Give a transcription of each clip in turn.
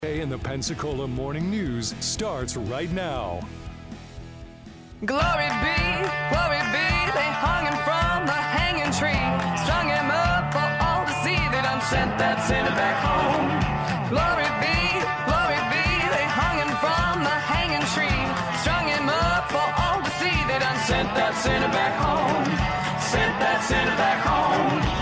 In the Pensacola Morning News starts right now. Glory be, they hung him from the hanging tree, strung him up for all to see, they done sent that sinner back home. Glory be, they hung him from the hanging tree, strung him up for all to see, they done sent that sinner back home, sent that sinner back home.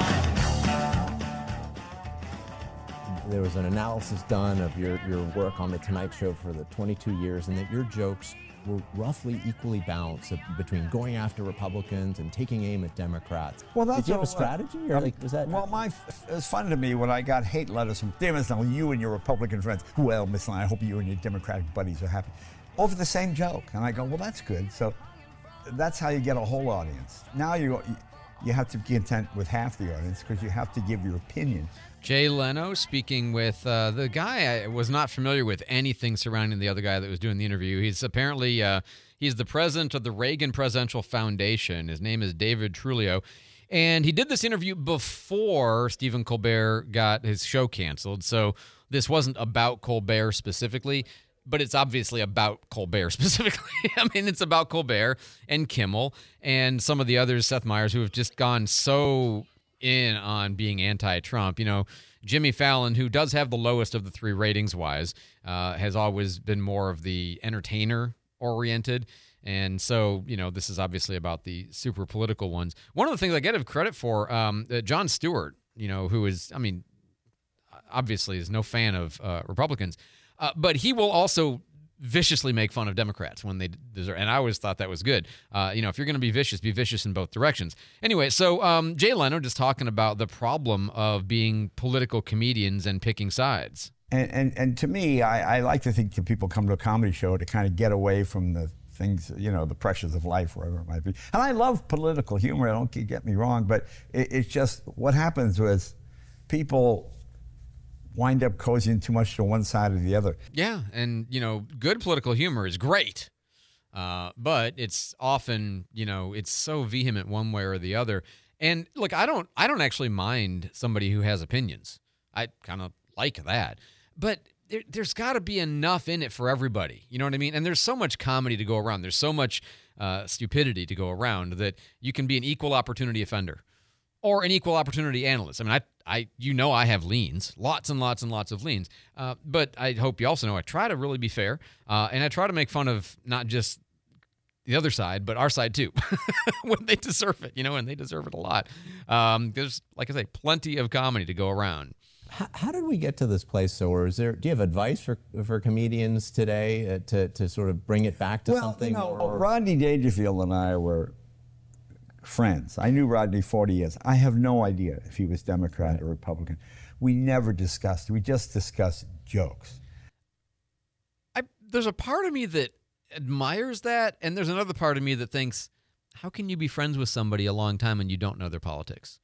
There was an analysis done of your work on The Tonight Show for the 22 years, and that your jokes were roughly equally balanced between going after Republicans and taking aim at Democrats. Well, that's Did you have a strategy? Or was that? Well, it's funny to me when I got hate letters from, damn it, now you and your Republican friends. Well, Miss Lyon, I hope you and your Democratic buddies are happy. Over the same joke. And I go, well, that's good. So that's how you get a whole audience. Now you have to be content with half the audience because you have to give your opinion. Jay Leno speaking with the guy I was not familiar with anything surrounding the other guy that was doing the interview. He's apparently he's the president of the Reagan Presidential Foundation. His name is David Trulio. And he did this interview before Stephen Colbert got his show canceled. So this wasn't about Colbert specifically, but it's obviously about Colbert specifically. I mean, it's about Colbert and Kimmel and some of the others, Seth Meyers, who have just gone so in on being anti-Trump. You know, Jimmy Fallon, who does have the lowest of the three ratings-wise, has always been more of the entertainer-oriented. And so, you know, this is obviously about the super political ones. One of the things I get credit for, Jon Stewart, you know, who is, I mean, obviously is no fan of Republicans, but he will also viciously make fun of Democrats when they deserve. And I always thought that was good. You know, if you're going to be vicious in both directions. Anyway, so Jay Leno just talking about the problem of being political comedians and picking sides. And to me, I like to think that people come to a comedy show to kind of get away from the things, you know, the pressures of life, wherever it might be. And I love political humor, don't get me wrong, but it's just what happens was people wind up cozying too much to one side or the other. Yeah, and, you know, good political humor is great, but it's often, you know, it's so vehement one way or the other. And look, I don't actually mind somebody who has opinions. I kind of like that. But there's got to be enough in it for everybody. You know what I mean? And there's so much comedy to go around. There's so much stupidity to go around that you can be an equal opportunity offender or an equal opportunity analyst. I mean, I have leans, lots and lots and lots of leans. But I hope you also know I try to really be fair, and I try to make fun of not just the other side, but our side too, when they deserve it, you know, and they deserve it a lot. There's, like I say, plenty of comedy to go around. How did we get to this place? Or do you have advice for comedians today to sort of bring it back to something? You know, Rodney Dangerfield and I were friends. I knew Rodney 40 years. I have no idea if he was Democrat or Republican. We never discussed. We just discussed jokes. There's a part of me that admires that, and there's another part of me that thinks, how can you be friends with somebody a long time and you don't know their politics?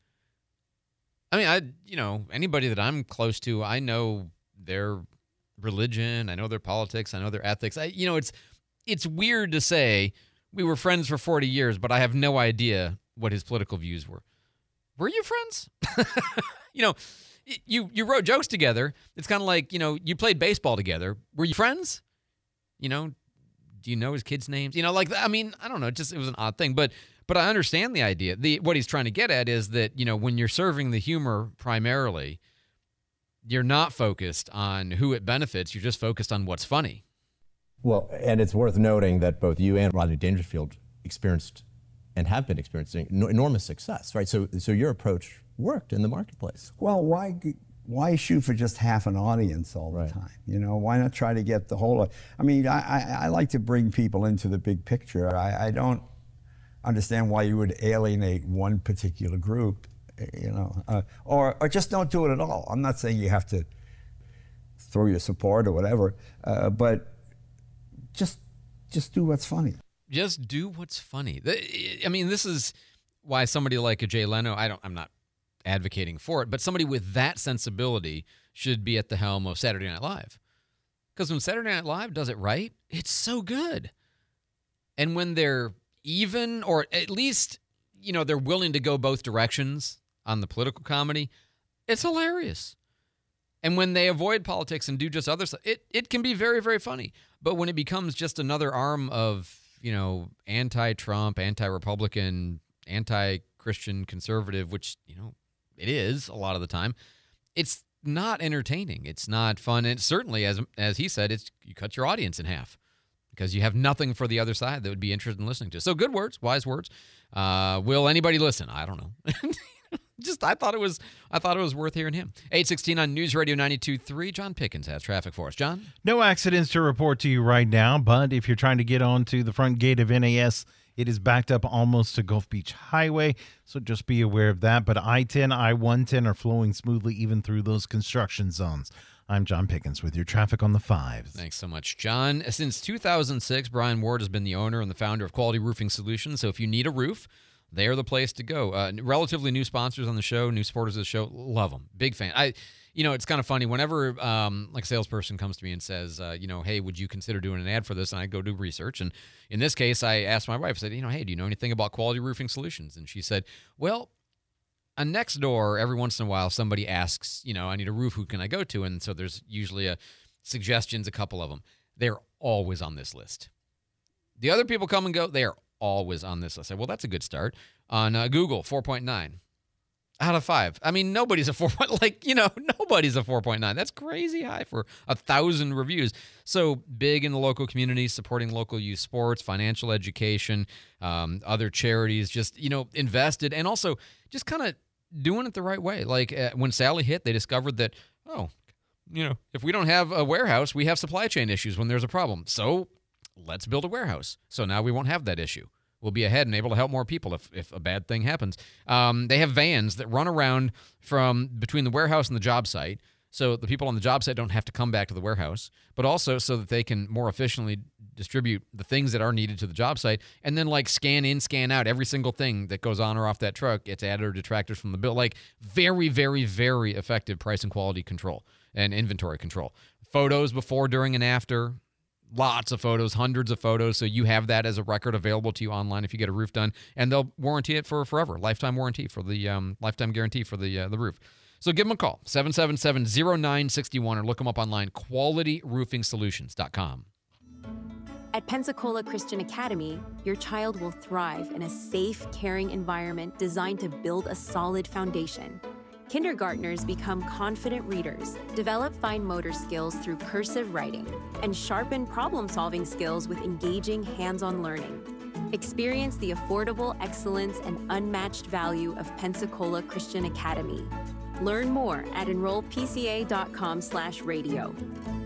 I mean, you know, anybody that I'm close to, I know their religion, I know their politics, I know their ethics. You know, it's weird to say we were friends for 40 years, but I have no idea what his political views were. Were you friends? You know, you wrote jokes together. It's kind of like, you know, you played baseball together. Were you friends? You know, do you know his kids' names? You know, like, I mean, I don't know. It was an odd thing, but I understand the idea. What he's trying to get at is that, you know, when you're serving the humor primarily, you're not focused on who it benefits. You're just focused on what's funny. Well, and it's worth noting that both you and Rodney Dangerfield experienced and have been experiencing enormous success, right? So your approach worked in the marketplace. Well, why shoot for just half an audience all the time? You know, why not try to get the whole? I mean, I like to bring people into the big picture. I don't understand why you would alienate one particular group, you know, or just don't do it at all. I'm not saying you have to throw your support or whatever, but just do what's funny. Just do what's funny. I mean, this is why somebody like a Jay Leno, I'm not advocating for it, but somebody with that sensibility should be at the helm of Saturday Night Live. Because when Saturday Night Live does it right, it's so good. And when they're even, or at least, you know, they're willing to go both directions on the political comedy, it's hilarious. And when they avoid politics and do just other stuff, it can be very, very funny. But when it becomes just another arm of, anti-Trump, anti-Republican, anti-Christian conservative, which, it is a lot of the time, it's not entertaining. It's not fun. And certainly, as he said, you cut your audience in half because you have nothing for the other side that would be interested in listening to. So good words, wise words. Will anybody listen? I don't know. I thought it was worth hearing him. 8:16 on News Radio 92.3. John Pickens has traffic for us. John? No accidents to report to you right now, but if you're trying to get onto the front gate of NAS, it is backed up almost to Gulf Beach Highway, so just be aware of that. But I-10, I-110 are flowing smoothly even through those construction zones. I'm John Pickens with your traffic on the 5s. Thanks so much, John. Since 2006, Brian Ward has been the owner and the founder of Quality Roofing Solutions, so if you need a roof, they're the place to go. Relatively new sponsors on the show, new supporters of the show. Love them. Big fan. It's kind of funny. Whenever like a salesperson comes to me and says, hey, would you consider doing an ad for this? And I go do research. And in this case, I asked my wife, I said, hey, do you know anything about Quality Roofing Solutions? And she said, well, next door, every once in a while, somebody asks, I need a roof. Who can I go to? And so there's usually suggestions, a couple of them. They're always on this list. The other people come and go. They are always on this list. I said, well, that's a good start. On Google, 4.9 out of 5. I mean, nobody's a 4. Nobody's a 4.9. That's crazy high for 1,000 reviews. So big in the local community, supporting local youth sports, financial education, other charities, just, invested, and also just kind of doing it the right way. Like when Sally hit, they discovered that, if we don't have a warehouse, we have supply chain issues when there's a problem. So let's build a warehouse. So now we won't have that issue. We'll be ahead and able to help more people if a bad thing happens. They have vans that run around from between the warehouse and the job site, so the people on the job site don't have to come back to the warehouse, but also so that they can more efficiently distribute the things that are needed to the job site, and then scan in, scan out every single thing that goes on or off that truck gets added or detractors from the bill. Very, very, very effective price and quality control and inventory control. Photos before, during, and after. Lots of photos, hundreds of photos, so you have that as a record available to you online if you get a roof done, and they'll warranty it for forever, lifetime warranty for the lifetime guarantee for the roof. So give them a call, 777-0961, or look them up online, qualityroofingsolutions.com. At Pensacola Christian Academy, your child will thrive in a safe, caring environment designed to build a solid foundation. Kindergartners become confident readers, develop fine motor skills through cursive writing, and sharpen problem-solving skills with engaging hands-on learning. Experience the affordable excellence and unmatched value of Pensacola Christian Academy. Learn more at enrollpca.com/radio.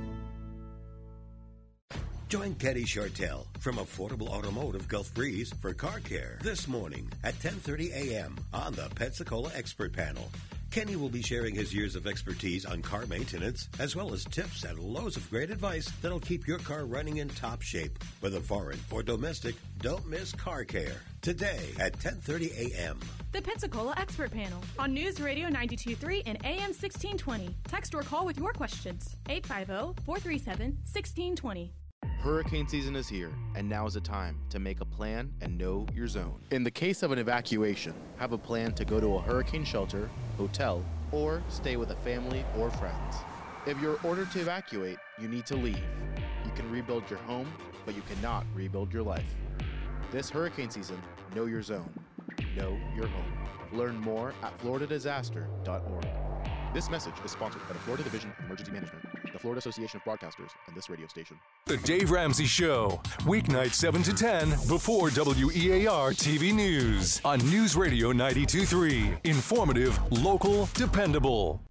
Join Kenny Shortell from Affordable Automotive Gulf Breeze for Car Care this morning at 10:30 a.m. on the Pensacola Expert Panel. Kenny will be sharing his years of expertise on car maintenance, as well as tips and loads of great advice that'll keep your car running in top shape. Whether foreign or domestic, don't miss Car Care today at 10:30 a.m. The Pensacola Expert Panel on News Radio 92.3 and AM 1620. Text or call with your questions. 850-437-1620. Hurricane season is here, and now is the time to make a plan and know your zone. In the case of an evacuation, have a plan to go to a hurricane shelter, hotel, or stay with a family or friends. If you're ordered to evacuate, you need to leave. You can rebuild your home, but you cannot rebuild your life. This hurricane season, know your zone. Know your home. Learn more at floridadisaster.org. This message is sponsored by the Florida Division of Emergency Management, the Florida Association of Broadcasters, and this radio station. The Dave Ramsey Show, weeknights 7 to 10 before WEAR TV News on News Radio 92.3. Informative, local, dependable.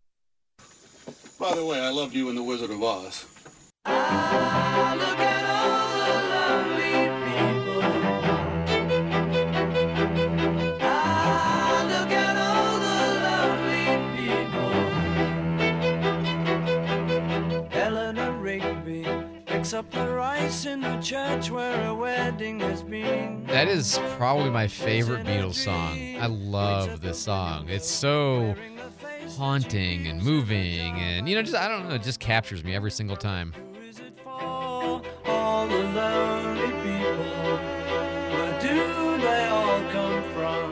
By the way, I loved you in The Wizard of Oz. Look at all the lovely people. Look at all the lovely people. Eleanor Rigby picks up the rice in the church where a wedding has been. That is probably my favorite Beatles song. I love this song. It's so haunting and moving, and I don't know, it just captures me every single time. All the lonely people, where do they all come from?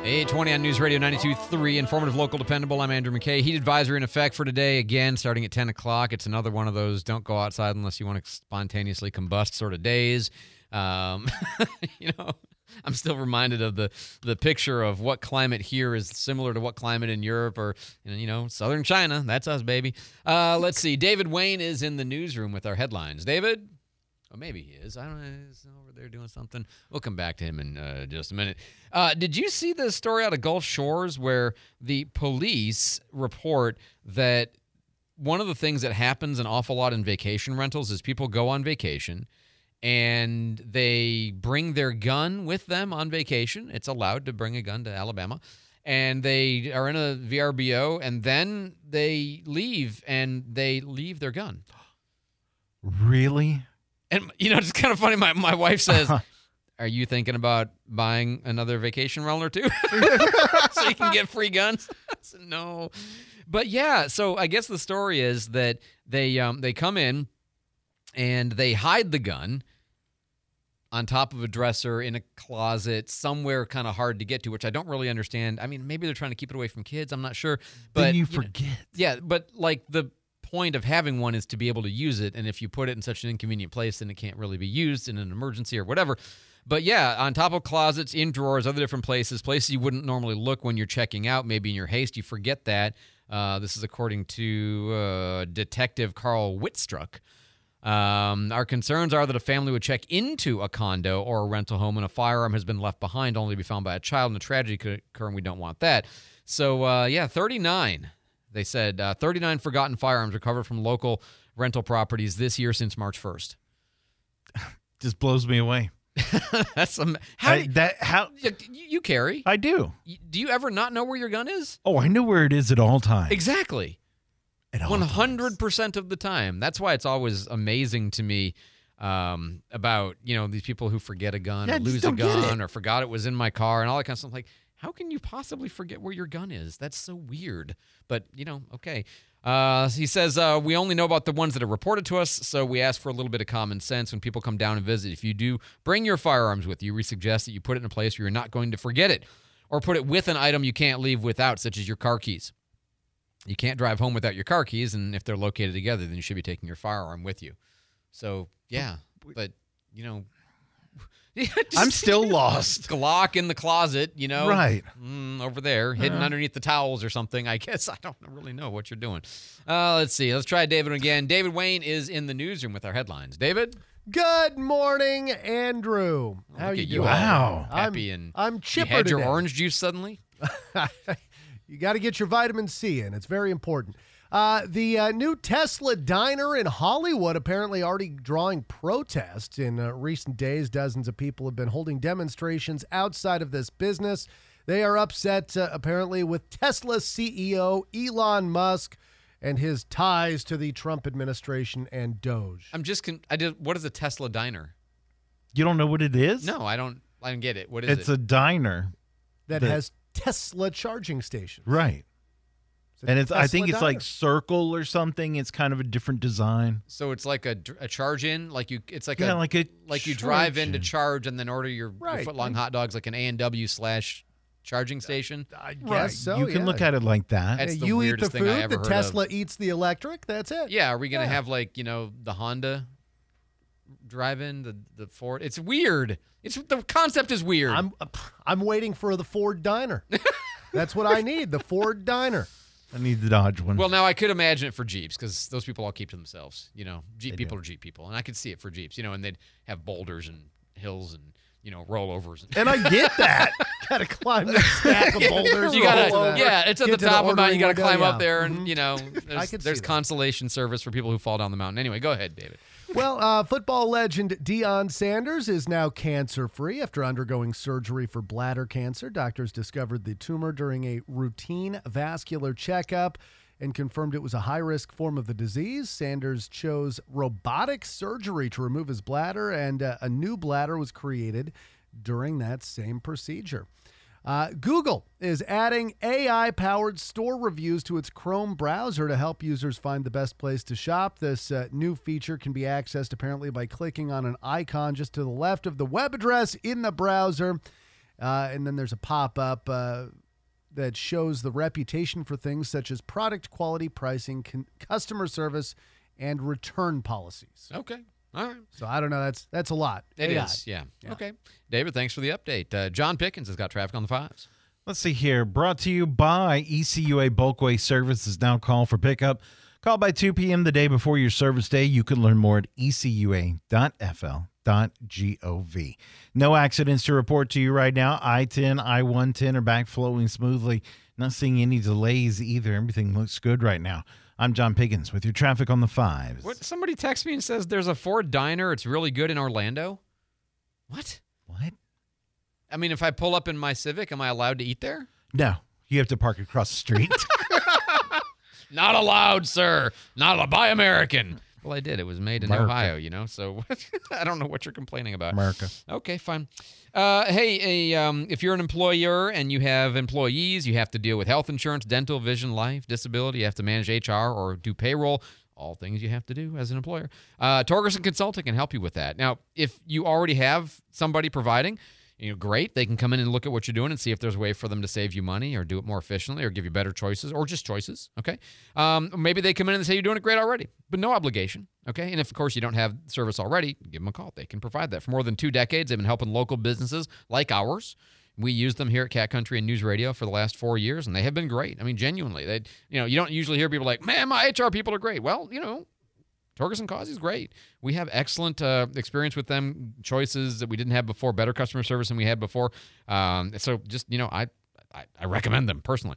8:20 on News Radio 92.3, informative, local, dependable. I'm Andrew McKay. Heat advisory in effect for today, again, starting at 10 o'clock. It's another one of those don't go outside unless you want to spontaneously combust sort of days. I'm still reminded of the picture of what climate here is similar to what climate in Europe or, southern China. That's us, baby. Let's see. David Wayne is in the newsroom with our headlines. David? Oh, maybe he is. I don't know. He's over there doing something. We'll come back to him in just a minute. Did you see the story out of Gulf Shores where the police report that one of the things that happens an awful lot in vacation rentals is people go on vacation and they bring their gun with them on vacation. It's allowed to bring a gun to Alabama. And they are in a VRBO, and then they leave, and they leave their gun. Really? And, it's kind of funny. My wife says, are you thinking about buying another vacation rental or two so you can get free guns? I said, no. But, yeah, so I guess the story is that they come in and they hide the gun on top of a dresser in a closet somewhere kind of hard to get to, which I don't really understand. I mean, maybe they're trying to keep it away from kids. I'm not sure. But then you forget. Yeah, but like the point of having one is to be able to use it, and if you put it in such an inconvenient place, then it can't really be used in an emergency or whatever. But yeah, on top of closets, in drawers, other different places you wouldn't normally look when you're checking out. Maybe in your haste you forget that. This is according to Detective Carl Whitstruck. Our concerns are that a family would check into a condo or a rental home and a firearm has been left behind only to be found by a child and a tragedy could occur, and we don't want that. So 39. They said 39 forgotten firearms recovered from local rental properties this year since March 1st. Just blows me away. That's you carry? I do. Do you ever not know where your gun is? Oh, I know where it is at all times. Exactly. 100% of the time. That's why it's always amazing to me about these people who forget a gun or lose a gun or forgot it was in my car and all that kind of stuff. Like, how can you possibly forget where your gun is? That's so weird. But, okay. He says, we only know about the ones that are reported to us, so we ask for a little bit of common sense when people come down and visit. If you do bring your firearms with you, we suggest that you put it in a place where you're not going to forget it, or put it with an item you can't leave without, such as your car keys. You can't drive home without your car keys, and if they're located together, then you should be taking your firearm with you. So, yeah, but, I'm still lost. Glock in the closet, Right. Over there, hidden underneath the towels or something. I guess I don't really know what you're doing. Let's see. Let's try David again. David Wayne is in the newsroom with our headlines. David? Good morning, Andrew. How Look you at doing? Wow. Happy I'm chipper You had your today. orange juice suddenly? You got to get your vitamin C in. It's very important. The new Tesla diner in Hollywood apparently already drawing protests. In recent days, dozens of people have been holding demonstrations outside of this business. They are upset, apparently, with Tesla CEO Elon Musk and his ties to the Trump administration and Doge. What is a Tesla diner? You don't know what it is? No, I don't get it. What is it? It's a diner that has Tesla charging stations. Right. And I think it's Tesla like diner. circle or something. It's kind of a different design. So it's like a charge-in, it's like you drive in to charge and then order your foot-long hot dogs, like an A&W / charging station. I guess so. You can look at it like that. That's the you eat the weirdest thing I food, ever the heard Tesla of. eats the electric. That's it. Yeah, are we gonna have the Honda drive-in, the Ford? It's weird. The concept is weird. I'm waiting for the Ford diner. That's what I need. The Ford diner. I need the Dodge one. Well, now I could imagine it for Jeeps because those people all keep to themselves. Jeep people are Jeep people, and I could see it for Jeeps. And they'd have boulders and hills and rollovers. And I get that. Got to climb that stack of boulders. It's at the top of the mountain. You got to climb up there, and I could see there's that. consolation service for people who fall down the mountain. Anyway, go ahead, David. Well, football legend Deion Sanders is now cancer-free after undergoing surgery for bladder cancer. Doctors discovered the tumor during a routine vascular checkup and confirmed it was a high-risk form of the disease. Sanders chose robotic surgery to remove his bladder, and a new bladder was created during that same procedure. Google is adding AI-powered store reviews to its Chrome browser to help users find the best place to shop. This new feature can be accessed apparently by clicking on an icon just to the left of the web address in the browser. And then there's a pop-up that shows the reputation for things such as product quality, pricing, customer service, and return policies. Okay. All right. So I don't know. That's a lot. It is. Yeah. Okay. David, thanks for the update. John Pickens has got traffic on the 5s. Let's see here. Brought to you by ECUA Bulkway Service is now called for pickup. Call by 2 p.m. the day before your service day. You can learn more at ecua.fl.gov. No accidents to report to you right now. I-10, I-110 are back flowing smoothly. Not seeing any delays either. Everything looks good right now. I'm John Pickens with your traffic on the 5s. What? Somebody texts me and says there's a Ford diner. It's really good in Orlando. What? What? I mean, if I pull up in my Civic, am I allowed to eat there? No. You have to park across the street. Not allowed, sir. Not a Buy American. Well, I did. It was made in Ohio, so I don't know what you're complaining about. America. Okay, fine. If you're an employer and you have employees, you have to deal with health insurance, dental, vision, life, disability. You have to manage HR or do payroll. All things you have to do as an employer. Torgerson Consulting can help you with that. Now, if you already have somebody providing, great. They can come in and look at what you're doing and see if there's a way for them to save you money or do it more efficiently or give you better choices or just choices, okay? Maybe they come in and say you're doing it great already, but no obligation, okay? And if, of course, you don't have service already, give them a call. They can provide that. For more than 2 decades, they've been helping local businesses like ours. We use them here at Cat Country and News Radio for the last 4 years, and they have been great. I mean, genuinely. You don't usually hear people like, man, my HR people are great. Well, Torgerson Causey is great. We have excellent experience with them, choices that we didn't have before, better customer service than we had before. So just, I recommend them personally.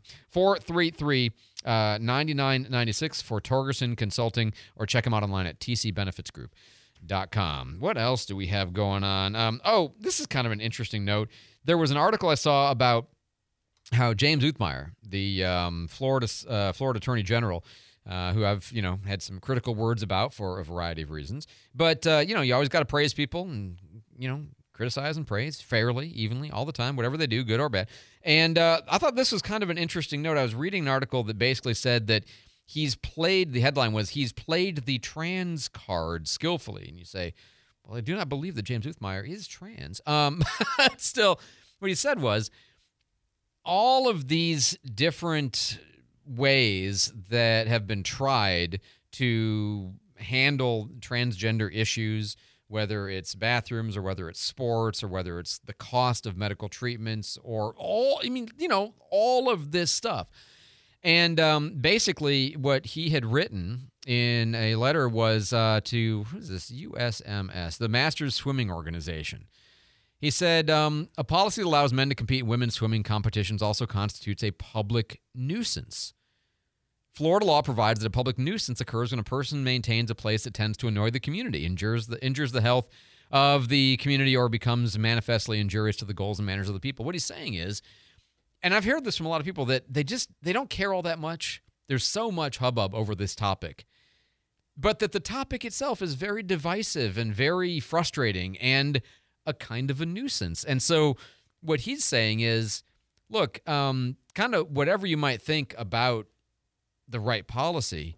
433-9996 for Torgerson Consulting, or check them out online at tcbenefitsgroup.com. What else do we have going on? This is kind of an interesting note. There was an article I saw about how James Uthmeyer, the Florida Attorney General, who I've, had some critical words about for a variety of reasons. But, you always got to praise people and, criticize and praise fairly, evenly, all the time, whatever they do, good or bad. And I thought this was kind of an interesting note. I was reading an article that basically said that the headline was, he's played the trans card skillfully. And you say, well, I do not believe that James Uthmeyer is trans. Still, what he said was, all of these different ways that have been tried to handle transgender issues, whether it's bathrooms or whether it's sports or whether it's the cost of medical treatments or all of this stuff. And basically what he had written in a letter was to, who is this, USMS, the Masters Swimming Organization. He said, a policy that allows men to compete in women's swimming competitions also constitutes a public nuisance. Florida law provides that a public nuisance occurs when a person maintains a place that tends to annoy the community, injures the health of the community, or becomes manifestly injurious to the goals and manners of the people. What he's saying is, and I've heard this from a lot of people, that they don't care all that much. There's so much hubbub over this topic, but that the topic itself is very divisive and very frustrating and a kind of a nuisance. And so what he's saying is, look, kind of whatever you might think about the right policy,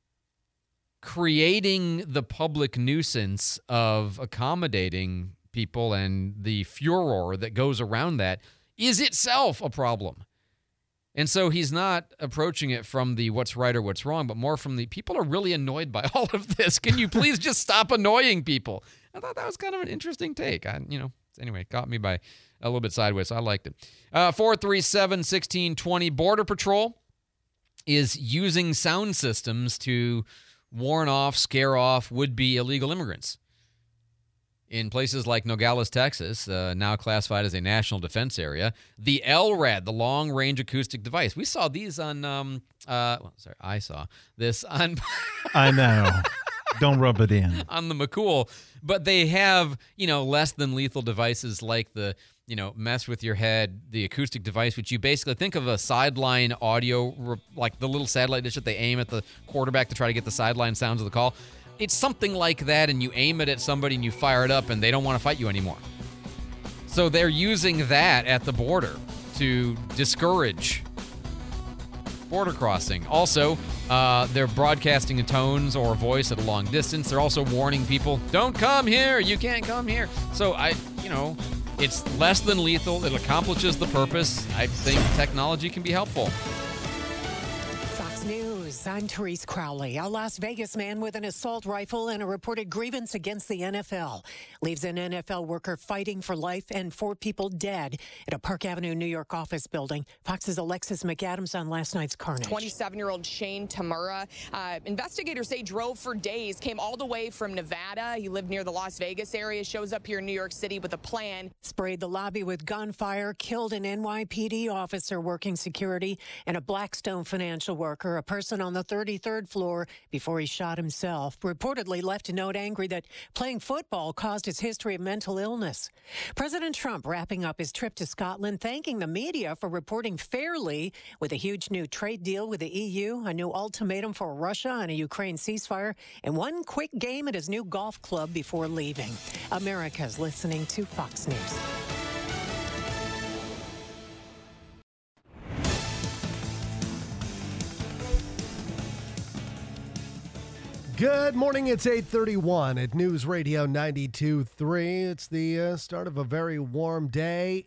creating the public nuisance of accommodating people and the furor that goes around that is itself a problem. And so he's not approaching it from the what's right or what's wrong, but more from the people are really annoyed by all of this. Can you please just stop annoying people? I thought that was kind of an interesting take. Anyway, caught me by a little bit sideways, so I liked it. 437-1620, Border Patrol is using sound systems to warn off, scare off would-be illegal immigrants. In places like Nogales, Texas, now classified as a national defense area, the LRAD, the long-range acoustic device. We saw these on, I saw this on... I know. Don't rub it in. On the McCool. But they have, less than lethal devices like the, mess with your head, the acoustic device, which you basically think of a sideline audio, like the little satellite dish that they aim at the quarterback to try to get the sideline sounds of the call. It's something like that, and you aim it at somebody and you fire it up and they don't want to fight you anymore. So they're using that at the border to discourage border crossing. Also, they're broadcasting in tones or voice at a long distance. They're also warning people, don't come here, you can't come here. So It's less than lethal. It accomplishes the purpose. I think technology can be helpful. Fox News. I'm Therese Crowley. A Las Vegas man with an assault rifle and a reported grievance against the NFL leaves an NFL worker fighting for life and 4 people dead at a Park Avenue, New York office building. Fox's Alexis McAdams on last night's carnage. 27-year-old Shane Tamura. Investigators say drove for days, came all the way from Nevada. He lived near the Las Vegas area, shows up here in New York City with a plan. Sprayed the lobby with gunfire, killed an NYPD officer working security and a Blackstone financial worker, a person on the 33rd floor, before he shot himself. Reportedly left a note angry that playing football caused his history of mental illness. President Trump wrapping up his trip to Scotland, thanking the media for reporting fairly with a huge new trade deal with the EU, a new ultimatum for Russia and a Ukraine ceasefire, and one quick game at his new golf club before leaving. America's listening to Fox News. Good morning. It's 8:31 at News Radio 92.3. It's the start of a very warm day.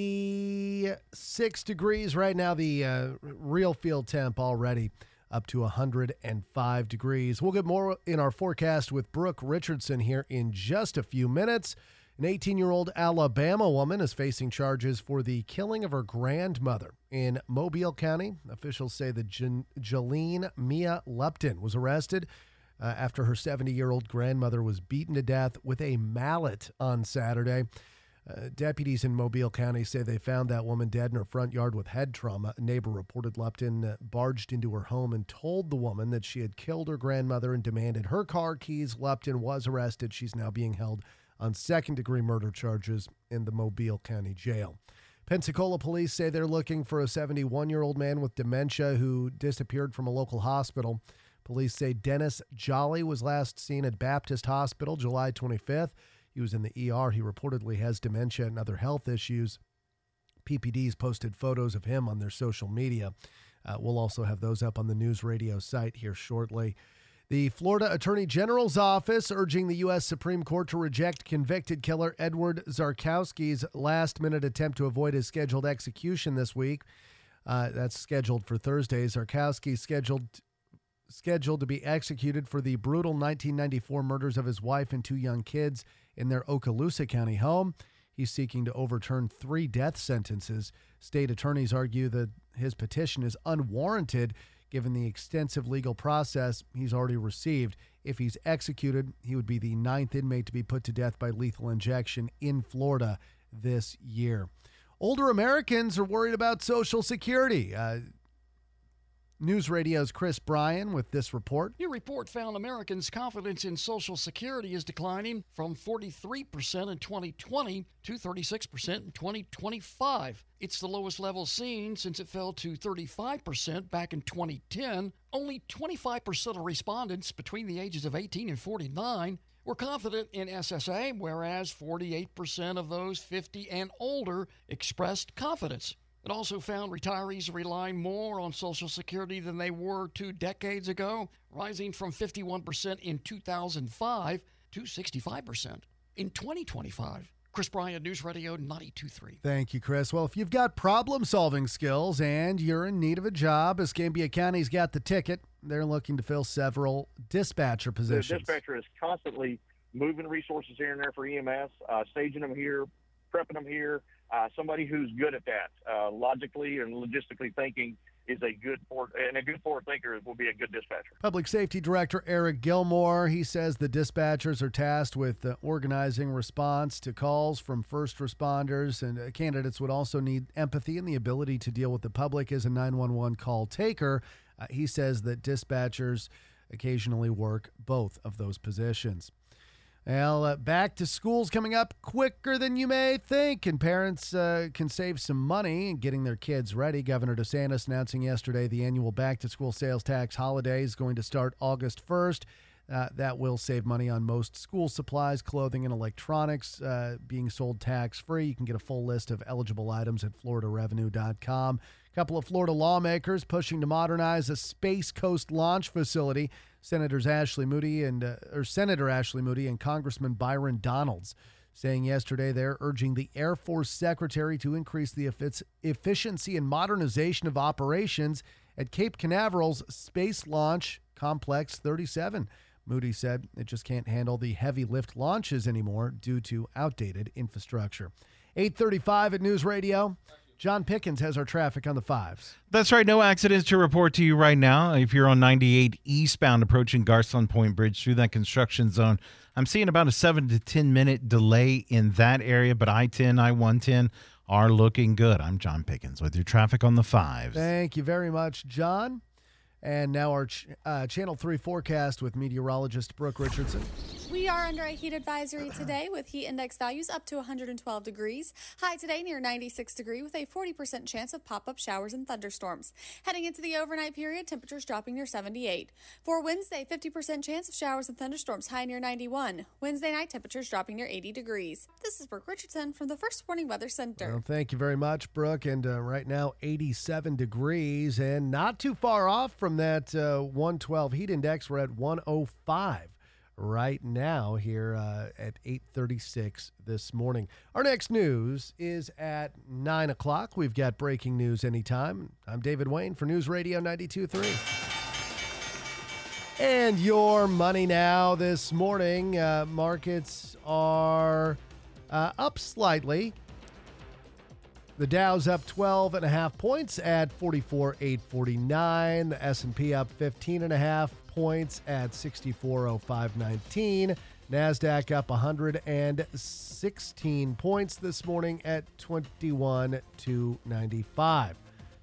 86 degrees right now. The real field temp already up to 105 degrees. We'll get more in our forecast with Brooke Richardson here in just a few minutes. An 18-year-old Alabama woman is facing charges for the killing of her grandmother in Mobile County. Officials say that Jolene Mia Lupton was arrested after her 70-year-old grandmother was beaten to death with a mallet on Saturday. Deputies in Mobile County say they found that woman dead in her front yard with head trauma. A neighbor reported Lupton barged into her home and told the woman that she had killed her grandmother and demanded her car keys. Lupton was arrested. She's now being held on second-degree murder charges in the Mobile County Jail. Pensacola police say they're looking for a 71-year-old man with dementia who disappeared from a local hospital. Police say Dennis Jolly was last seen at Baptist Hospital July 25th. He was in the ER. He reportedly has dementia and other health issues. PPD's posted photos of him on their social media. We'll also have those up on the News Radio site here shortly. The Florida Attorney General's office urging the U.S. Supreme Court to reject convicted killer Edward Zarkowski's last-minute attempt to avoid his scheduled execution this week. That's scheduled for Thursday. Zarkowski scheduled to be executed for the brutal 1994 murders of his wife and 2 young kids in their Okaloosa County home. He's seeking to overturn 3 death sentences. State attorneys argue that his petition is unwarranted given the extensive legal process he's already received. If he's executed, he would be the 9th inmate to be put to death by lethal injection in Florida this year. Older Americans are worried about Social Security. News Radio's Chris Bryan with this report. New report found Americans' confidence in Social Security is declining from 43% in 2020 to 36% in 2025. It's the lowest level seen since it fell to 35% back in 2010. Only 25% of respondents between the ages of 18 and 49 were confident in SSA, whereas 48% of those 50 and older expressed confidence. It also found retirees relying more on Social Security than they were 2 decades ago, rising from 51% in 2005 to 65% in 2025. Chris Bryan, News Radio 92.3. Thank you, Chris. Well, if you've got problem-solving skills and you're in need of a job, Escambia County's got the ticket. They're looking to fill several dispatcher positions. The dispatcher is constantly moving resources here and there for EMS, staging them here, prepping them here. Somebody who's good at that, logically and logistically thinking, is a good forward thinker will be a good dispatcher. Public Safety Director Eric Gilmore, he says the dispatchers are tasked with organizing response to calls from first responders, and candidates would also need empathy and the ability to deal with the public as a 911 call taker. He says that dispatchers occasionally work both of those positions. Well, back to school's coming up quicker than you may think, and parents can save some money in getting their kids ready. Governor DeSantis announcing yesterday the annual back-to-school sales tax holiday is going to start August 1st. That will save money on most school supplies, clothing, and electronics being sold tax-free. You can get a full list of eligible items at floridarevenue.com. A couple of Florida lawmakers pushing to modernize a Space Coast launch facility. Senator Ashley Moody and Congressman Byron Donalds saying yesterday they're urging the Air Force Secretary to increase the efficiency and modernization of operations at Cape Canaveral's Space Launch Complex 37. Moody said it just can't handle the heavy lift launches anymore due to outdated infrastructure. 8:35 at News Radio. John Pickens has our traffic on the 5s. That's right. No accidents to report to you right now. If you're on 98 eastbound approaching Garcon Point Bridge through that construction zone, I'm seeing about a 7 to 10 minute delay in that area, but I-10, I-110 are looking good. I'm John Pickens with your traffic on the 5s. Thank you very much, John. And now our Channel 3 forecast with meteorologist Brooke Richardson. We are under a heat advisory today with heat index values up to 112 degrees. High today near 96 degrees with a 40% chance of pop-up showers and thunderstorms. Heading into the overnight period, temperatures dropping near 78. For Wednesday, 50% chance of showers and thunderstorms, high near 91. Wednesday night, temperatures dropping near 80 degrees. This is Brooke Richardson from the First Warning Weather Center. Well, thank you very much, Brooke. And right now, 87 degrees and not too far off from that 112 heat index. We're at 105. Right now here at 8:36 this morning. Our next news is at 9 o'clock. We've got breaking news anytime. I'm David Wayne for News Radio 92.3. And your money now this morning. Markets are up slightly. The Dow's up 12.5 points at 44,849. The S&P up 15.5 points at 64,0519. NASDAQ up 116 points this morning at 21,295.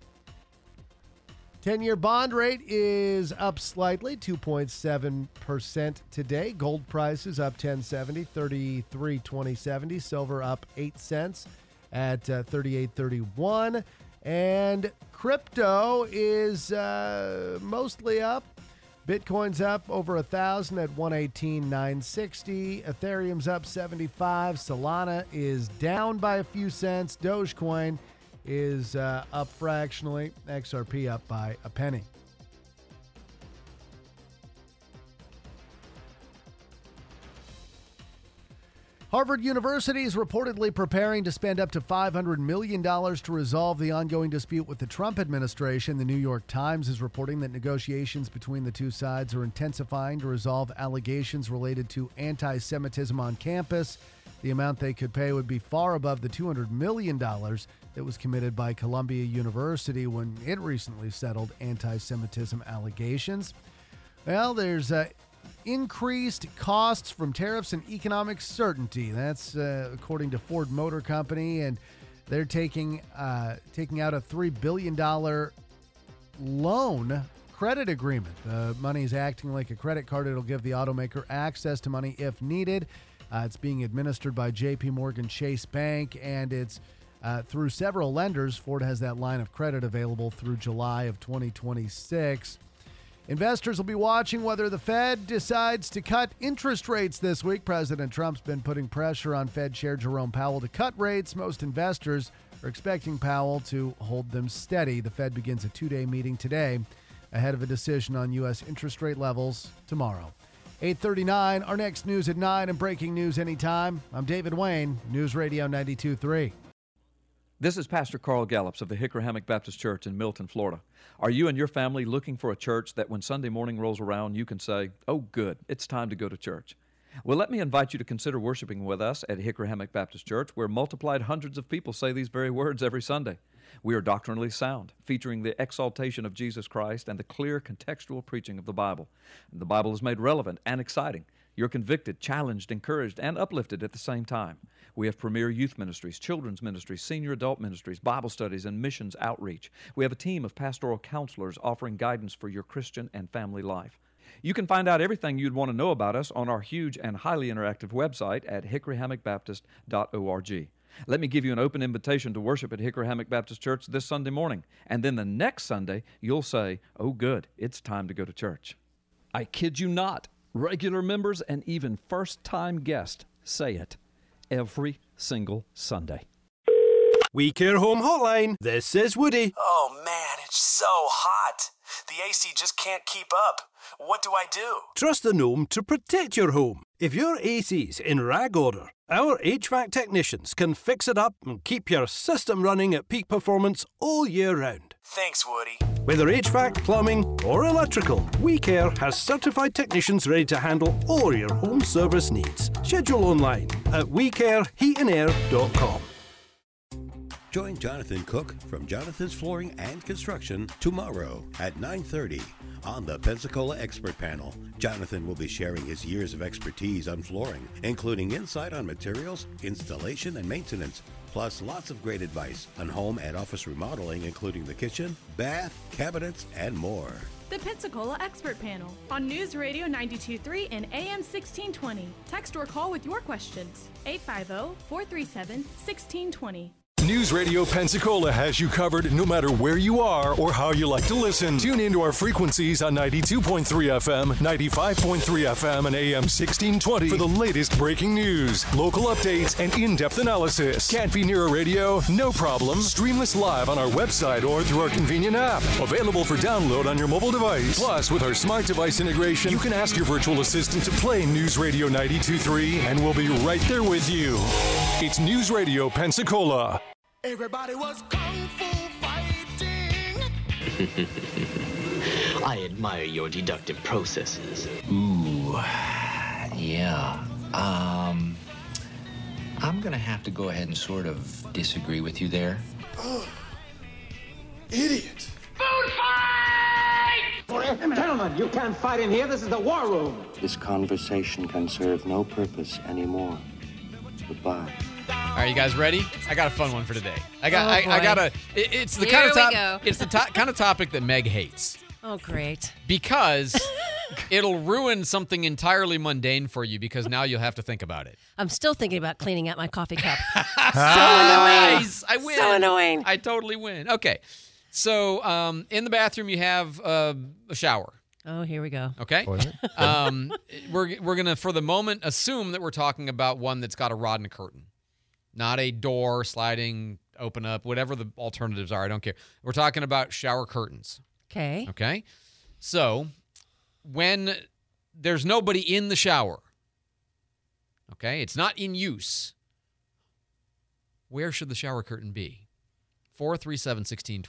10-year bond rate is up slightly, 2.7% today. Gold prices up 10.70, 33.2070. Silver up 8 cents at 38.31. And crypto is mostly up. Bitcoin's up over 1,000 at 118,960. Ethereum's up 75. Solana is down by a few cents. Dogecoin is up fractionally. XRP up by a penny. Harvard University is reportedly preparing to spend up to $500 million to resolve the ongoing dispute with the Trump administration. The New York Times is reporting that negotiations between the two sides are intensifying to resolve allegations related to anti-Semitism on campus. The amount they could pay would be far above the $200 million that was committed by Columbia University when it recently settled anti-Semitism allegations. Well, there's increased costs from tariffs and economic certainty. That's according to Ford Motor Company, and they're taking out a $3 billion loan credit agreement. The money is acting like a credit card. It'll give the automaker access to money if needed. It's being administered by J.P. Morgan Chase Bank, and it's through several lenders. Ford has that line of credit available through July of 2026. Investors will be watching whether the Fed decides to cut interest rates this week. President Trump's been putting pressure on Fed Chair Jerome Powell to cut rates. Most investors are expecting Powell to hold them steady. The Fed begins a two-day meeting today ahead of a decision on U.S. interest rate levels tomorrow. 8:39, our next news at 9 and breaking news anytime. I'm David Wayne, News Radio 92.3. This is Pastor Carl Gallups of the Hickory Hammock Baptist Church in Milton, Florida. Are you and your family looking for a church that when Sunday morning rolls around, you can say, "Oh, good, it's time to go to church"? Well, let me invite you to consider worshiping with us at Hickory Hammock Baptist Church, where multiplied hundreds of people say these very words every Sunday. We are doctrinally sound, featuring the exaltation of Jesus Christ and the clear contextual preaching of the Bible. The Bible is made relevant and exciting. You're convicted, challenged, encouraged, and uplifted at the same time. We have premier youth ministries, children's ministries, senior adult ministries, Bible studies, and missions outreach. We have a team of pastoral counselors offering guidance for your Christian and family life. You can find out everything you'd want to know about us on our huge and highly interactive website at hickoryhammockbaptist.org. Let me give you an open invitation to worship at Hickory Hammock Baptist Church this Sunday morning, and then the next Sunday you'll say, "Oh good, it's time to go to church." I kid you not. Regular members and even first-time guests say it every single Sunday. We Care Home Hotline. This is Woody. Oh man, it's so hot. The AC just can't keep up. What do I do? Trust the Gnome to protect your home. If your AC's in rag order our HVAC technicians can fix it up and keep your system running at peak performance all year round. Thanks, Woody. Whether HVAC, plumbing, or electrical, WeCare has certified technicians ready to handle all your home service needs. Schedule online at WeCareHeatandAir.com. Join Jonathan Cook from Jonathan's Flooring and Construction tomorrow at 9:30 on the Pensacola Expert Panel. Jonathan will be sharing his years of expertise on flooring, including insight on materials, installation, and maintenance, plus lots of great advice on home and office remodeling, including the kitchen, bath, cabinets, and more. The Pensacola Expert Panel on News Radio 92.3 and AM 1620. Text or call with your questions. 850-437-1620. News Radio Pensacola has you covered no matter where you are or how you like to listen. Tune into our frequencies on 92.3 FM, 95.3 FM, and AM 1620 for the latest breaking news, local updates, and in-depth analysis. Can't be near a radio? No problem. Stream us live on our website or through our convenient app. Available for download on your mobile device. Plus, with our smart device integration, you can ask your virtual assistant to play News Radio 92.3, and we'll be right there with you. It's News Radio Pensacola. Everybody was kung fu fighting. I admire your deductive processes. Ooh, yeah. I'm gonna have to go ahead and sort of disagree with you there. Oh, idiot. Food fight! Gentlemen, you can't fight in here. This is the war room. This conversation can serve no purpose anymore. Goodbye. All right, you guys ready? I got a fun one for today. It's the kind of topic that Meg hates. Oh, great. Because it'll ruin something entirely mundane for you because now you'll have to think about it. I'm still thinking about cleaning out my coffee cup. So annoying. I win. So annoying. I totally win. Okay. So in the bathroom, you have a shower. Oh, here we go. Okay. We're going to, for the moment, assume that we're talking about one that's got a rod and a curtain. Not a door, sliding, open up, whatever the alternatives are. I don't care. We're talking about shower curtains. Okay. Okay. So when there's nobody in the shower, okay, it's not in use, where should the shower curtain be? 437-1620,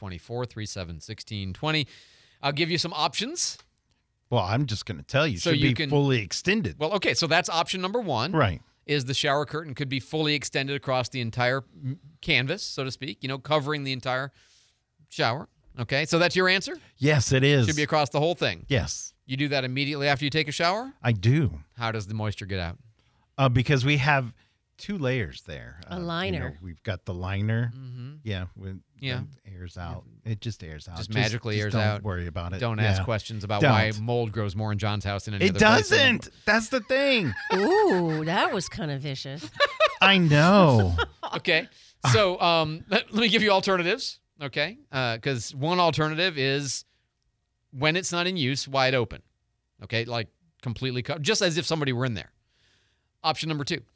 437-1620. I'll give you some options. Well, I'm just going to tell you, So should you be fully extended. Well, okay, so that's option number one. Right. Is the shower curtain could be fully extended across the entire canvas, so to speak, covering the entire shower. Okay, so that's your answer? Yes, it is. Should be across the whole thing. Yes. You do that immediately after you take a shower? I do. How does the moisture get out? Because we have two layers there. A liner. We've got the liner. Mm-hmm. Yeah. It airs out. It just airs out. Just magically airs don't out. Don't worry about it. Don't ask questions about why mold grows more in John's house than any other place. It doesn't. That's the thing. Ooh, that was kind of vicious. I know. Okay. So let me give you alternatives. Okay. Because one alternative is when it's not in use, wide open. Okay. Like completely covered, just as if somebody were in there. Option number two,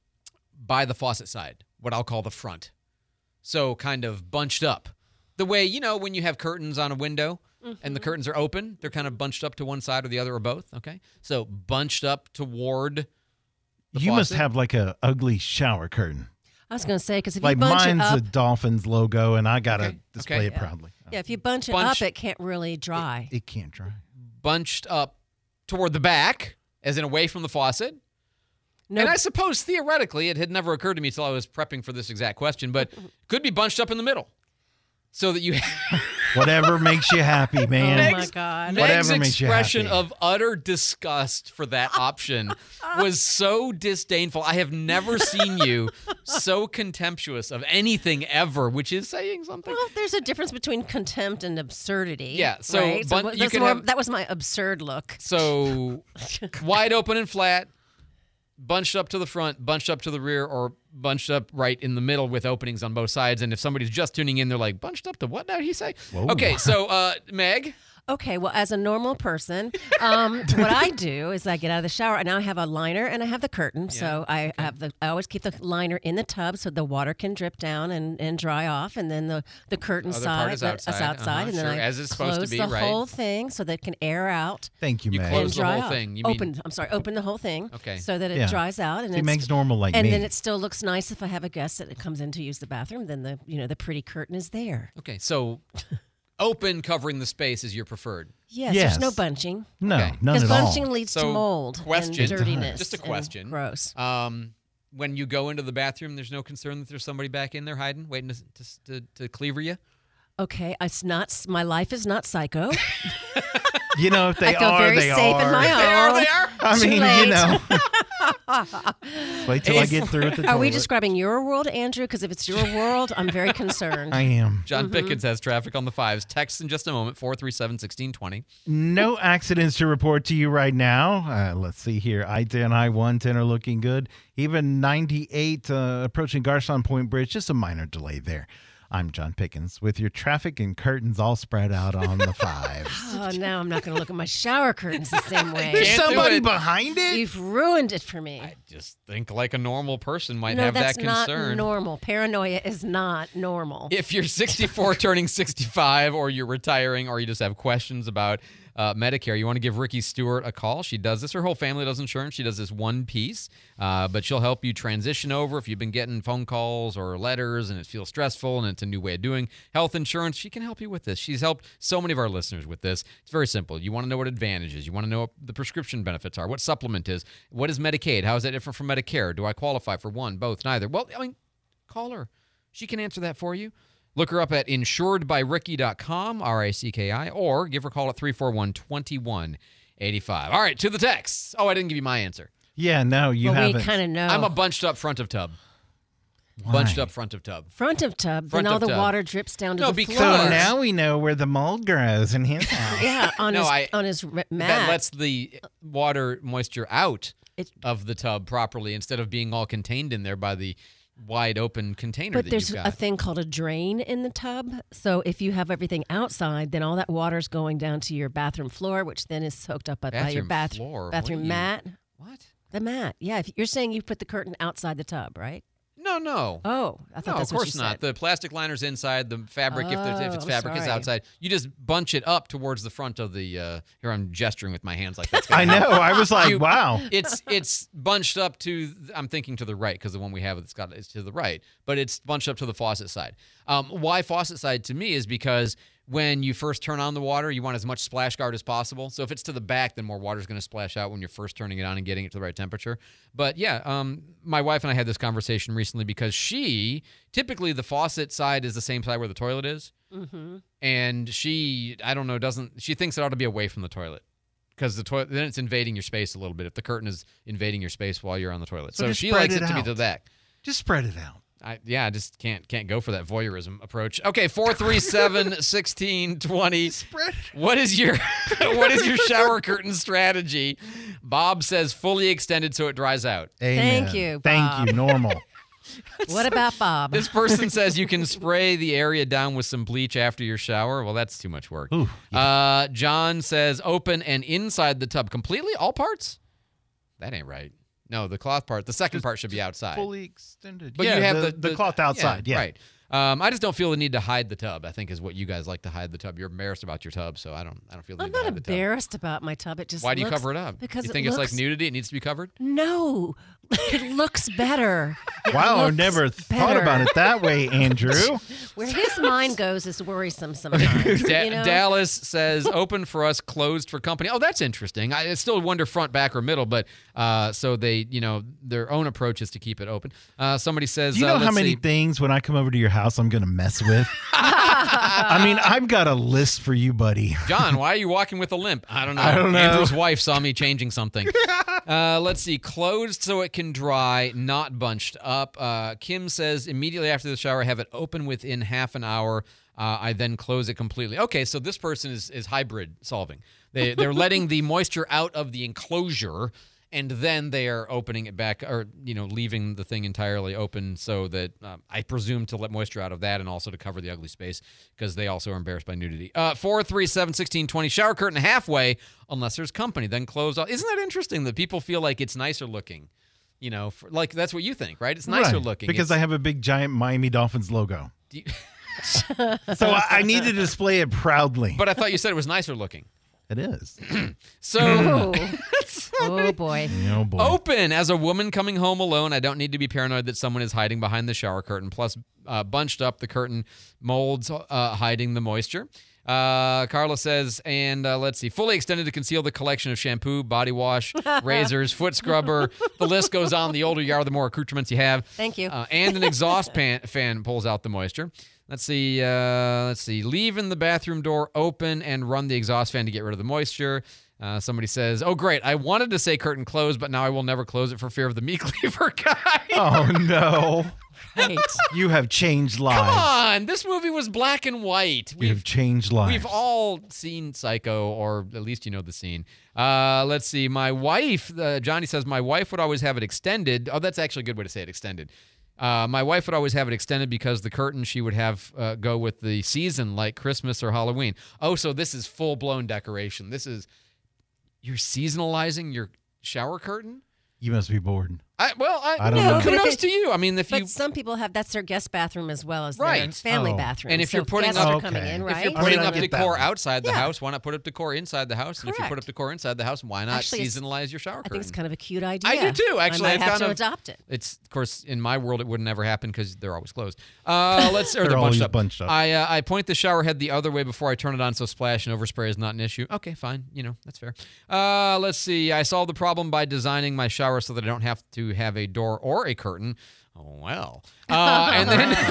by the faucet side, what I'll call the front. So kind of bunched up. The way, when you have curtains on a window and the curtains are open, they're kind of bunched up to one side or the other or both. Okay. So bunched up toward the You must faucet. have like a ugly shower curtain. I was going to say, because if Like you bunch it mine's up, a Dolphins logo, and I got to display it Yeah. proudly. yeah, if you bunch it up, it can't really dry. It can't dry. Bunched up toward the back, as in away from the faucet. No. And I suppose theoretically, it had never occurred to me until I was prepping for this exact question, but could be bunched up in the middle. So that you Whatever makes you happy, man. Oh, my God. Meg's Whatever makes you expression happy. of utter disgust for that option was so disdainful. I have never seen you so contemptuous of anything ever, which is saying something. Well, there's a difference between contempt and absurdity. Yeah, so, right? but you can have- that was my absurd look. So wide open and flat, bunched up to the front, bunched up to the rear, or bunched up right in the middle with openings on both sides. And if somebody's just tuning in, they're like, bunched up to what now did he say? Whoa. Okay, so Meg? Okay, well, as a normal person, what I do is I get out of the shower and I have a liner and I have the curtain. So I always keep the liner in the tub so the water can drip down and dry off, and then the curtain Other side part is outside. and then Sure, I as it's supposed to close be, the right. whole thing so that it can air out. Thank you, You Meg. close and the dry whole out. thing. You mean open the whole thing. Okay. So that it Yeah. dries out, and See, Meg's normal like and me. then it still looks nice if I have a guest that comes in to use the bathroom. Then the pretty curtain is there. Okay, so open covering the space is your preferred. Yes, there's no bunching. No, Okay. none Because at all. bunching leads to mold question, and dirtiness. Just a and question. Gross. When you go into the bathroom, there's no concern that there's somebody back in there hiding, waiting to cleaver you? Okay, it's not. My life is not psycho. You know, if they I feel are, very they safe are. in my If home. they are, they are. I Too mean, late. you know. Wait till I get through with the Are we toilet. describing your world, Andrew? Because if it's your world, I'm very concerned. I am. John Pickens has traffic on the 5s. Text in just a moment, 437-1620. No accidents to report to you right now. Let's see here. I-10, I-110 are looking good. Even 98 approaching Garcon Point Bridge. Just a minor delay there. I'm John Pickens with your traffic and curtains all spread out on the 5s. Oh, now I'm not going to look at my shower curtains the same way. There's Can't do somebody it. behind it? You've ruined it for me. Just think like a normal person might No, have that's that concern. not normal. Paranoia is not normal. If you're 64 turning 65, or you're retiring, or you just have questions about Medicare, you want to give Ricky Stewart a call. She does this. Her whole family does insurance. She does this one piece, but she'll help you transition over. If you've been getting phone calls or letters and it feels stressful and it's a new way of doing health insurance, she can help you with this. She's helped so many of our listeners with this. It's very simple. You want to know what Advantage is. You want to know what the prescription benefits are, what supplement is, what is Medicaid, how is that different from Medicare? Do I qualify for one, both, neither? Well, I mean, call her. She can answer that for you. Look her up at insuredbyricky.com, R-I-C-K-I, or give her a call at 341-2185. All right, to the texts. Oh, I didn't give you my answer. Yeah, no, you Well, we haven't. kind of know. I'm a bunched up front of tub. Why? Bunched up front of tub. front of tub. Front then all of the tub. water drips down to No, the because- floor. So now we know where the mold grows in his house. Yeah, on No, his mat. That lets the water moisture out of the tub properly instead of being all contained in there by the wide open container But that there's you've a got. thing called a drain in the tub. So if you have everything outside, then all that water's going down to your bathroom floor, which then is soaked up by your Bathroom floor? What bathroom do you- mat. What? The mat. Yeah, if you're saying you put the curtain outside the tub, right? No. Oh, I thought No, that's of what course you not. said. The plastic liner's inside. The fabric, if it's Oh, fabric, is sorry. outside. You just bunch it up towards the front of the. Here I'm gesturing with my hands like that's. I know. I was like, wow. It's bunched up to. I'm thinking to the right because the one we have is to the right, but it's bunched up to the faucet side. Why faucet side to me is because when you first turn on the water, you want as much splash guard as possible. So if it's to the back, then more water is going to splash out when you're first turning it on and getting it to the right temperature. But yeah, my wife and I had this conversation recently because typically the faucet side is the same side where the toilet is. Mm-hmm. And she thinks it ought to be away from the toilet. Because the toilet, then it's invading your space a little bit if the curtain is invading your space while you're on the toilet. So So just she spread likes it it to be out. to the back. Just spread it out. I just can't go for that voyeurism approach. Okay, 437-1620. What is your shower curtain strategy? Bob says fully extended so it dries out. Amen. Thank you, Thank Bob. you. Normal. What about Bob? This person says you can spray the area down with some bleach after your shower. Well, that's too much work. Ooh, John says open and inside the tub completely, all parts? That ain't right. No, the cloth part. The second part should be outside. Fully extended. But yeah, you have the cloth outside. Yeah. Right. I just don't feel the need to hide the tub. I think is what you guys like to hide the tub. You're embarrassed about your tub, so I don't feel the I'm need to not hide the tub. embarrassed about my tub. It just Why do you looks- cover it up? Because you think it it's looks, like nudity? It needs to be covered? No, it looks better. It Wow, I looks never thought better. about it that way, Andrew. Where his mind goes is worrisome sometimes. you know? Dallas says open for us, closed for company. Oh, that's interesting. I still wonder front, back, or middle, but so they, their own approach is to keep it open. Somebody says, Do you know how let's many see. things when I come over to your house I'm going to mess with? I mean, I've got a list for you, buddy. John, why are you walking with a limp? I don't know. I don't know. Andrew's wife saw me changing something. Let's see. Closed so it can dry, not bunched up. Kim says immediately after the shower, have it open within half an hour. I then close it completely. Okay, so this person is hybrid solving. They're letting the moisture out of the enclosure and then they are opening it back, or leaving the thing entirely open so that I presume to let moisture out of that and also to cover the ugly space because they also are embarrassed by nudity. 437-1620, shower curtain halfway unless there's company, then close off. Isn't that interesting that people feel like it's nicer looking? Like that's what you think, right? It's nicer looking because I have a big giant Miami Dolphins logo. So I need to display it proudly. But I thought you said it was nicer looking. It is. So, oh boy. Oh boy. Open as a woman coming home alone. I don't need to be paranoid that someone is hiding behind the shower curtain. Plus, bunched up the curtain molds, hiding the moisture. Carla says, and let's see, fully extended to conceal the collection of shampoo, body wash, razors, foot scrubber. The list goes on. The older you are, the more accoutrements you have. Thank you. And an exhaust fan pulls out the moisture. Let's see. Leaving the bathroom door open and run the exhaust fan to get rid of the moisture. Somebody says, oh, great. I wanted to say curtain closed, but now I will never close it for fear of the meat cleaver guy. Oh, no. Right. You have changed lives. Come on. This movie was black and white. You have changed lives. We've all seen Psycho, or at least you know the scene. Let's see. My wife, Johnny says, my wife would always have it extended. Oh, that's actually a good way to say it, extended. My wife would always have it extended because the curtain she would have go with the season, like Christmas or Halloween. Oh, so this is full-blown decoration. You're seasonalizing your shower curtain? You must be bored. I don't know. Kudos to you. I mean, but some people have that's their guest bathroom as well as their Right. family bathroom. And if you're putting guests up, are coming in, right? if you're putting up decor outside the Yeah. house, why not put up decor inside the house? And if you put up decor inside the house, why not Actually, seasonalize your shower I curtain? think it's kind of a cute idea. I do too. Actually, I might it's have kind to adopt it. It's, of course, in my world, it would never happen because they're always closed. They're always bunched up. bunched up. I point the shower head the other way before I turn it on, so splash and overspray is not an issue. Okay, fine. That's fair. Let's see. I solved the problem by designing my shower so that I don't have to have a door or a curtain. Oh, well. And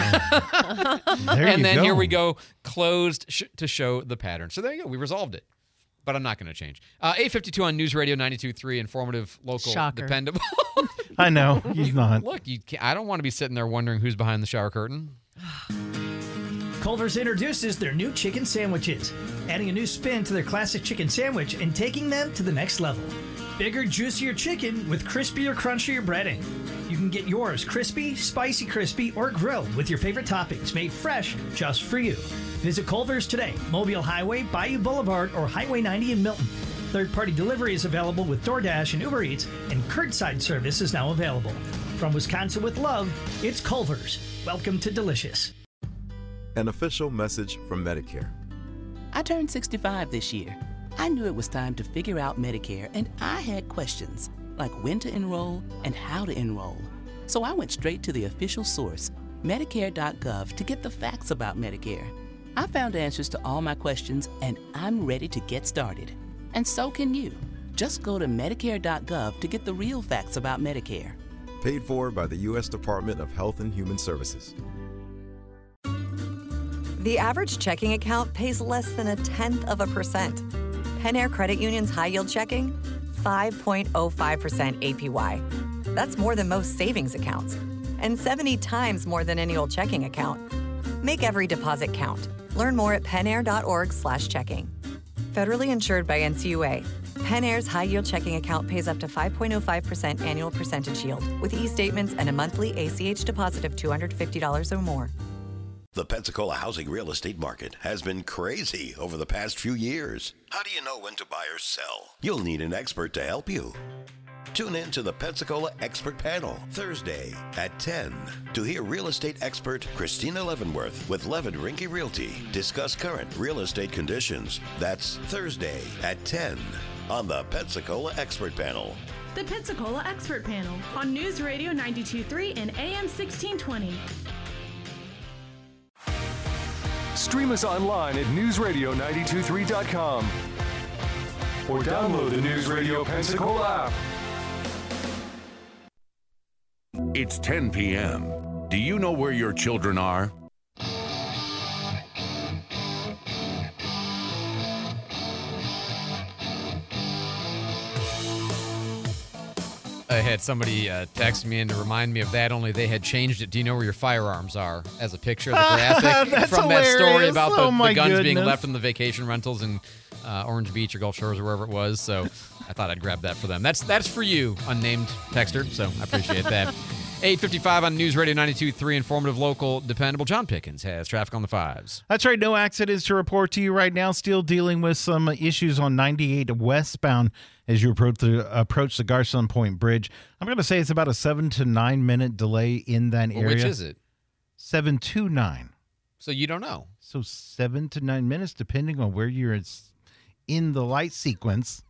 then here we go, closed to show the pattern. So there you go. We resolved it. But I'm not going to change. 8:52 on News Radio 92.3, informative, local, Shocker. dependable. I know. He's not. Look, I don't want to be sitting there wondering who's behind the shower curtain. Culver's introduces their new chicken sandwiches, adding a new spin to their classic chicken sandwich and taking them to the next level. Bigger, juicier chicken with crispier, crunchier breading. You can get yours crispy, spicy crispy, or grilled with your favorite toppings made fresh just for you. Visit Culver's today, Mobile Highway, Bayou Boulevard, or Highway 90 in Milton. Third-party delivery is available with DoorDash and Uber Eats, and curbside service is now available. From Wisconsin with love, it's Culver's. Welcome to Delicious. An official message from Medicare. I turned 65 this year. I knew it was time to figure out Medicare, and I had questions, like when to enroll and how to enroll. So I went straight to the official source, Medicare.gov, to get the facts about Medicare. I found answers to all my questions, and I'm ready to get started. And so can you. Just go to Medicare.gov to get the real facts about Medicare. Paid for by the U.S. Department of Health and Human Services. The average checking account pays less than 0.1%. PenAir Credit Union's high-yield checking, 5.05% APY. That's more than most savings accounts, and 70 times more than any old checking account. Make every deposit count. Learn more at penair.org/checking. Federally insured by NCUA, PenAir's high-yield checking account pays up to 5.05% annual percentage yield with e-statements and a monthly ACH deposit of $250 or more. The Pensacola housing real estate market has been crazy over the past few years. How do you know when to buy or sell? You'll need an expert to help you. Tune in to the Pensacola Expert Panel Thursday at 10 to hear real estate expert Christina Leavenworth with Levin Rinke Realty discuss current real estate conditions. That's Thursday at 10 on the Pensacola Expert Panel. The Pensacola Expert Panel on News Radio 92.3 and AM 1620. Stream us online at newsradio923.com or download the News Radio Pensacola app. It's 10 p.m. Do you know where your children are? I had somebody text me and to remind me of that, only they had changed it. Do you know where your firearms are? As a picture of the graphic That's from that story hilarious. about Oh, the my guns being goodness. left in the vacation rentals in Orange Beach or Gulf Shores or wherever it was. So I thought I'd grab that for them. That's for you, unnamed texter, so I appreciate that. 8:55 on News Radio 92.3, informative, local, dependable. John Pickens has traffic on the 5s. That's right. No accidents to report to you right now. Still dealing with some issues on 98 westbound as you approach the Garcon Point Bridge. I'm going to say it's about a 7 to 9 minute delay in that area. Which is it? 7 to 9. So you don't know. So 7 to 9 minutes, depending on where you're in the light sequence.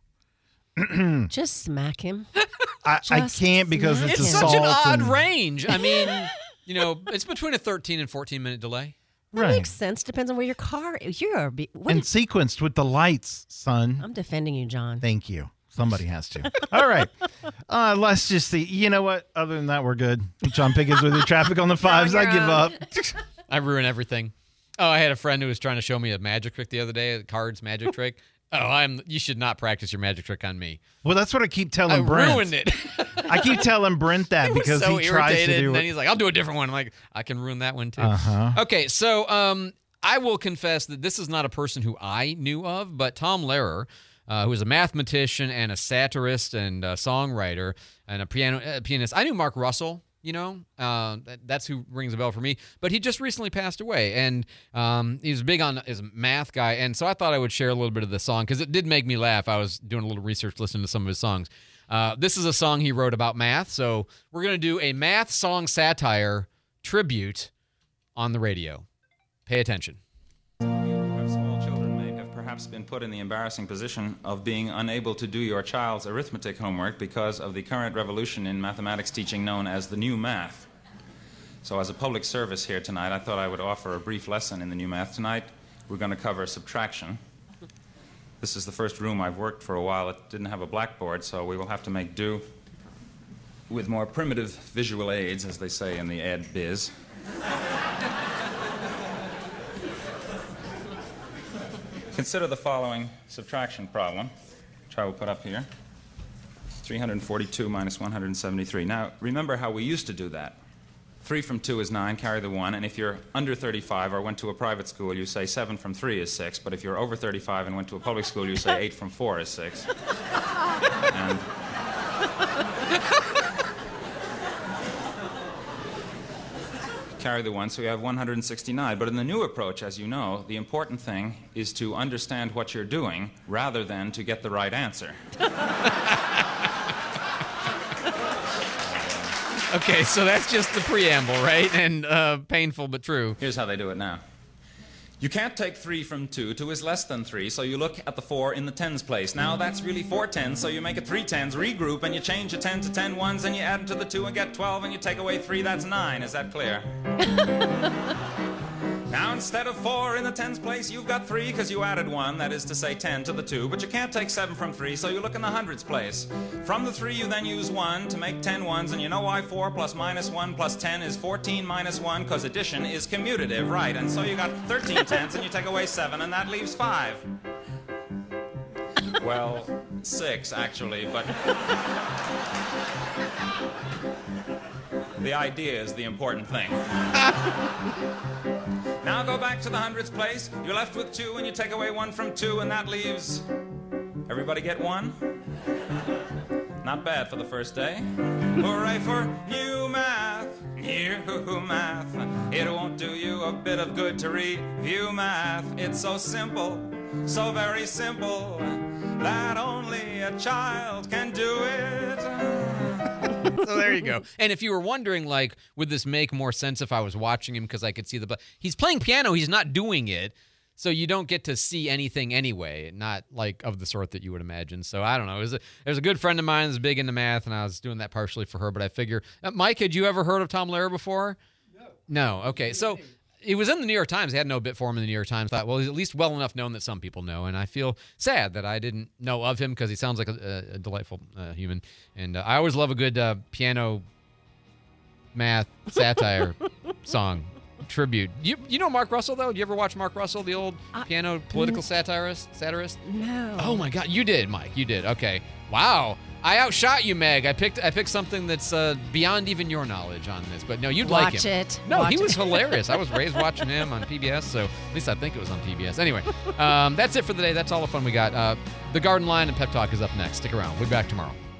Just smack him. I can't because it's such an odd range. I mean, it's between a 13 and 14-minute delay. That makes sense. Depends on where your car is. And sequenced with the lights, son. I'm defending you, John. Thank you. Somebody has to. All right. Let's just see. You know what? Other than that, we're good. John Pickens with your traffic on the 5s. I give up. I ruin everything. Oh, I had a friend who was trying to show me a magic trick the other day, a cards magic trick. Oh, you should not practice your magic trick on me. Well, that's what I keep telling Brent. I ruined it. I keep telling Brent that because so he tries to do it. And then he's like, I'll do a different one. I'm like, I can ruin that one too. Uh-huh. Okay, so I will confess that this is not a person who I knew of, but Tom Lehrer, who is a mathematician and a satirist and a songwriter and a pianist. I knew Mark Russell. That's who rings a bell for me. But he just recently passed away, and he was big on his math guy, and so I thought I would share a little bit of the song because it did make me laugh. I was doing a little research listening to some of his songs. This is a song he wrote about math, so we're going to do a math song satire tribute on the radio. Pay attention. Small children may have perhaps been put in the embarrassing position of being unable to do your child's arithmetic homework because of the current revolution in mathematics teaching known as the new math. So as a public service here tonight, I thought I would offer a brief lesson in the new math. Tonight, we're going to cover subtraction. This is the first room I've worked for a while. It didn't have a blackboard, so we will have to make do with more primitive visual aids, as they say in the ed biz. Consider the following subtraction problem, which I will put up here. 342 minus 173. Now, remember how we used to do that. 3 from 2 is 9, carry the 1, and if you're under 35 or went to a private school, you say 7 from 3 is 6, but if you're over 35 and went to a public school, you say 8 from 4 is 6. And carry the 1, so you have 169. But in the new approach, as you know, the important thing is to understand what you're doing rather than to get the right answer. Okay, so that's just the preamble, right? And painful but true. Here's how they do it now. You can't take 3 from 2. 2 is less than 3, so you look at the 4 in the tens place. Now that's really 4 tens, so you make it 3 tens, regroup, and you change a 10 to 10 ones, and you add them to the 2 and get 12, and you take away 3, that's 9. Is that clear? Now instead of 4 in the tens place, you've got 3 because you added 1, that is to say 10 to the 2, but you can't take 7 from 3, so you look in the hundreds place. From the 3, you then use 1 to make 10 ones, and you know why 4 plus minus 1 plus 10 is 14 minus 1, because addition is commutative, right? And so you got 13 tens, and you take away 7, and that leaves 5. Well, 6, actually, but the idea is the important thing. Now go back to the hundreds place. You're left with 2, and you take away 1 from 2, and that leaves... Everybody get 1? Not bad for the first day. Hooray for new math. New math. It won't do you a bit of good to review math. It's so simple, so very simple, that only a child can do it. So there you go. And if you were wondering, like, would this make more sense if I was watching him because I could see he's playing piano, he's not doing it, so you don't get to see anything anyway, not like of the sort that you would imagine. So I don't know. There's a good friend of mine that's big into math, and I was doing that partially for her, but I figure, Mike, had you ever heard of Tom Lehrer before? No. Okay, so it was in the New York Times. They had no bit for him in the New York Times. Thought, well, he's at least well enough known that some people know, and I feel sad that I didn't know of him because he sounds like a delightful human. And I always love a good piano math satire song tribute. You know Mark Russell, though? Did you ever watch Mark Russell, the old piano political satirist? No. Oh, my God. You did, Mike. You did. Okay. Wow. I outshot you, Meg. I picked something that's beyond even your knowledge on this. But no, you'd like him. Watch it. No, he was hilarious. I was raised watching him on PBS, so at least I think it was on PBS. Anyway, that's it for the day. That's all the fun we got. The Garden Line and Pep Talk is up next. Stick around. We'll be back tomorrow.